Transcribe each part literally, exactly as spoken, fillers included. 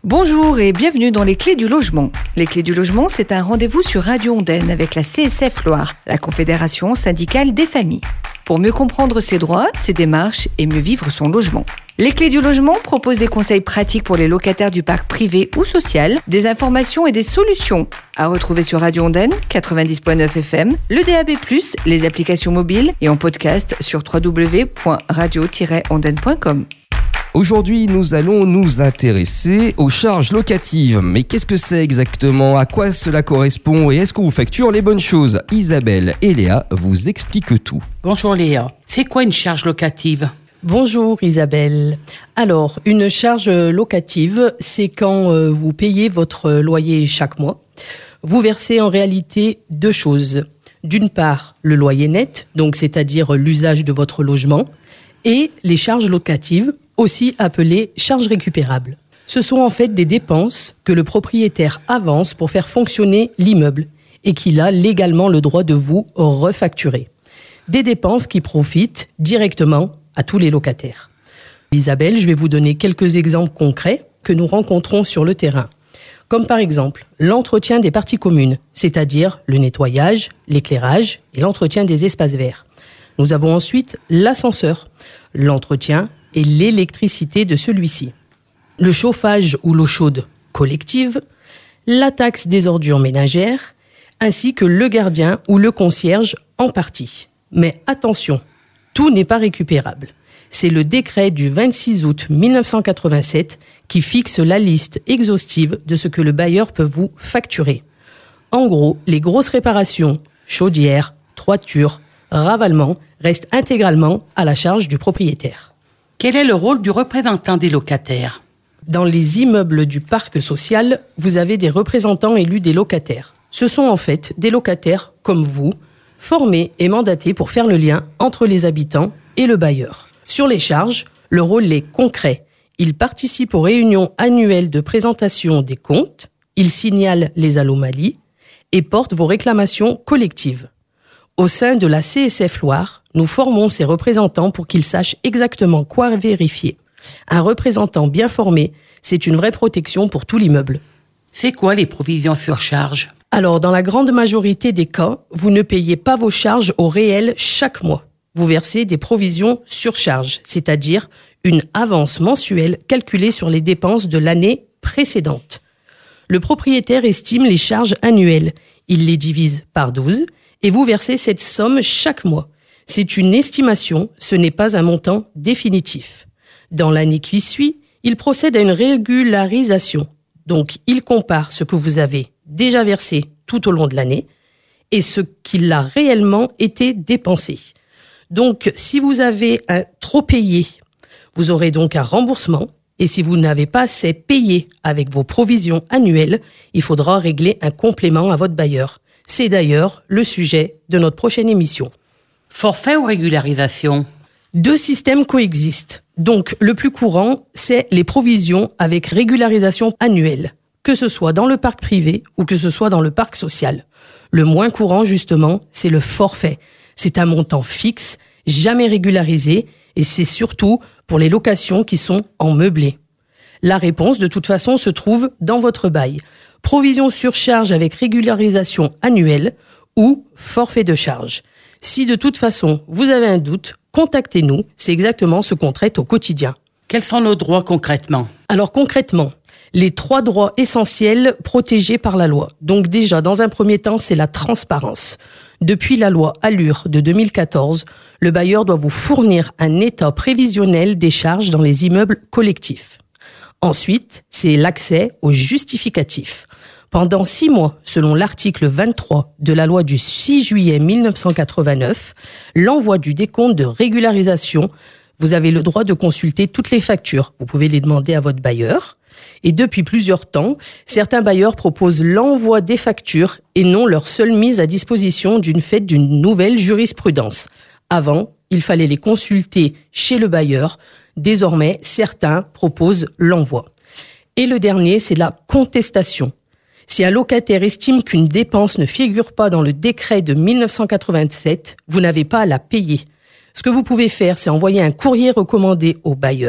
Bonjour et bienvenue dans les Clés du Logement. Les Clés du Logement, c'est un rendez-vous sur Radio Ondaine avec la C S F Loire, la Confédération syndicale des familles. Pour mieux comprendre ses droits, ses démarches et mieux vivre son logement. Les Clés du Logement proposent des conseils pratiques pour les locataires du parc privé ou social, des informations et des solutions à retrouver sur Radio Ondaine, quatre-vingt-dix virgule neuf F M, le D A B plus, les applications mobiles et en podcast sur w w w point radio tiret ondaine point com. Aujourd'hui, nous allons nous intéresser aux charges locatives. Mais qu'est-ce que c'est exactement? À quoi cela correspond? Et est-ce qu'on vous facture les bonnes choses? Isabelle et Léa vous expliquent tout. Bonjour Léa, c'est quoi une charge locative? Bonjour Isabelle. Alors, une charge locative, c'est quand euh, vous payez votre loyer chaque mois. Vous versez en réalité deux choses. D'une part, le loyer net, donc c'est-à-dire l'usage de votre logement, et les charges locatives, aussi appelées charges récupérables. Ce sont en fait des dépenses que le propriétaire avance pour faire fonctionner l'immeuble et qu'il a légalement le droit de vous refacturer. Des dépenses qui profitent directement à tous les locataires. Isabelle, je vais vous donner quelques exemples concrets que nous rencontrons sur le terrain. Comme par exemple l'entretien des parties communes, c'est-à-dire le nettoyage, l'éclairage et l'entretien des espaces verts. Nous avons ensuite l'ascenseur, l'entretien et l'électricité de celui-ci. Le chauffage ou l'eau chaude collective, la taxe des ordures ménagères, ainsi que le gardien ou le concierge en partie. Mais attention, tout n'est pas récupérable. C'est le décret du vingt-six août mille neuf cent quatre-vingt-sept qui fixe la liste exhaustive de ce que le bailleur peut vous facturer. En gros, les grosses réparations, chaudières, toitures, ravalements, restent intégralement à la charge du propriétaire. Quel est le rôle du représentant des locataires? Dans les immeubles du parc social, vous avez des représentants élus des locataires. Ce sont en fait des locataires comme vous, formés et mandatés pour faire le lien entre les habitants et le bailleur. Sur les charges, le rôle est concret. Ils participent aux réunions annuelles de présentation des comptes, ils signalent les anomalies et portent vos réclamations collectives. Au sein de la C S F Loire, nous formons ces représentants pour qu'ils sachent exactement quoi vérifier. Un représentant bien formé, c'est une vraie protection pour tout l'immeuble. C'est quoi les provisions sur charge? Alors, dans la grande majorité des cas, vous ne payez pas vos charges au réel chaque mois. Vous versez des provisions sur charge, c'est-à-dire une avance mensuelle calculée sur les dépenses de l'année précédente. Le propriétaire estime les charges annuelles. Il les divise par douze et vous versez cette somme chaque mois. C'est une estimation, ce n'est pas un montant définitif. Dans l'année qui suit, il procède à une régularisation. Donc, il compare ce que vous avez déjà versé tout au long de l'année et ce qu'il a réellement été dépensé. Donc, si vous avez un trop payé, vous aurez donc un remboursement. Et si vous n'avez pas assez payé avec vos provisions annuelles, il faudra régler un complément à votre bailleur. C'est d'ailleurs le sujet de notre prochaine émission. Forfait ou régularisation? Deux systèmes coexistent. Donc, le plus courant, c'est les provisions avec régularisation annuelle, que ce soit dans le parc privé ou que ce soit dans le parc social. Le moins courant, justement, c'est le forfait. C'est un montant fixe, jamais régularisé, et c'est surtout pour les locations qui sont en meublé. La réponse, de toute façon, se trouve dans votre bail. Provision sur charge avec régularisation annuelle ou forfait de charge. Si de toute façon, vous avez un doute, contactez-nous, c'est exactement ce qu'on traite au quotidien. Quels sont nos droits concrètement? Alors concrètement, les trois droits essentiels protégés par la loi. Donc déjà, dans un premier temps, c'est la transparence. Depuis la loi Allure de deux mille quatorze, le bailleur doit vous fournir un état prévisionnel des charges dans les immeubles collectifs. Ensuite, c'est l'accès aux justificatifs. Pendant six mois, selon l'article vingt-trois de la loi du six juillet mille neuf cent quatre-vingt-neuf, l'envoi du décompte de régularisation, vous avez le droit de consulter toutes les factures. Vous pouvez les demander à votre bailleur. Et depuis plusieurs temps, certains bailleurs proposent l'envoi des factures et non leur seule mise à disposition d'une fait d'une nouvelle jurisprudence. Avant, il fallait les consulter chez le bailleur. Désormais, certains proposent l'envoi. Et le dernier, c'est la contestation. Si un locataire estime qu'une dépense ne figure pas dans le décret de mille neuf cent quatre-vingt-sept, vous n'avez pas à la payer. Ce que vous pouvez faire, c'est envoyer un courrier recommandé au bailleur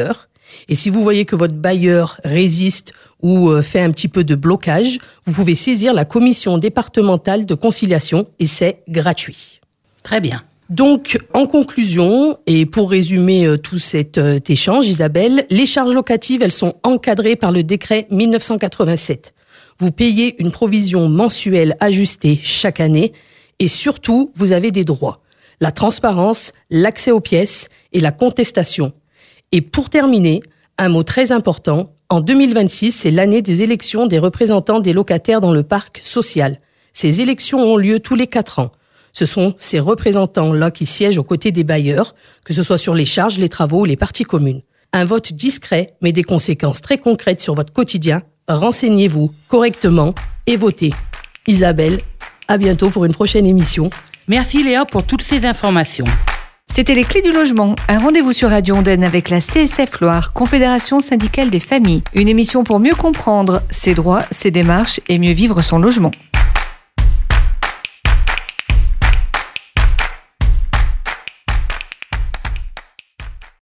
Et si vous voyez que votre bailleur résiste ou fait un petit peu de blocage, vous pouvez saisir la commission départementale de conciliation et c'est gratuit. Très bien. Donc, en conclusion, et pour résumer euh, tout cet euh, échange, Isabelle, les charges locatives, elles sont encadrées par le décret mille neuf cent quatre-vingt-sept. Vous payez une provision mensuelle ajustée chaque année et surtout, vous avez des droits. La transparence, l'accès aux pièces et la contestation. Et pour terminer, un mot très important, en deux mille vingt-six, c'est l'année des élections des représentants des locataires dans le parc social. Ces élections ont lieu tous les quatre ans. Ce sont ces représentants-là qui siègent aux côtés des bailleurs, que ce soit sur les charges, les travaux ou les parties communes. Un vote discret, mais des conséquences très concrètes sur votre quotidien. Renseignez-vous correctement et votez. Isabelle, à bientôt pour une prochaine émission. Merci Léa pour toutes ces informations. C'était les Clés du logement, un rendez-vous sur Radio Ondaine avec la C S F Loire, Confédération syndicale des familles. Une émission pour mieux comprendre ses droits, ses démarches et mieux vivre son logement.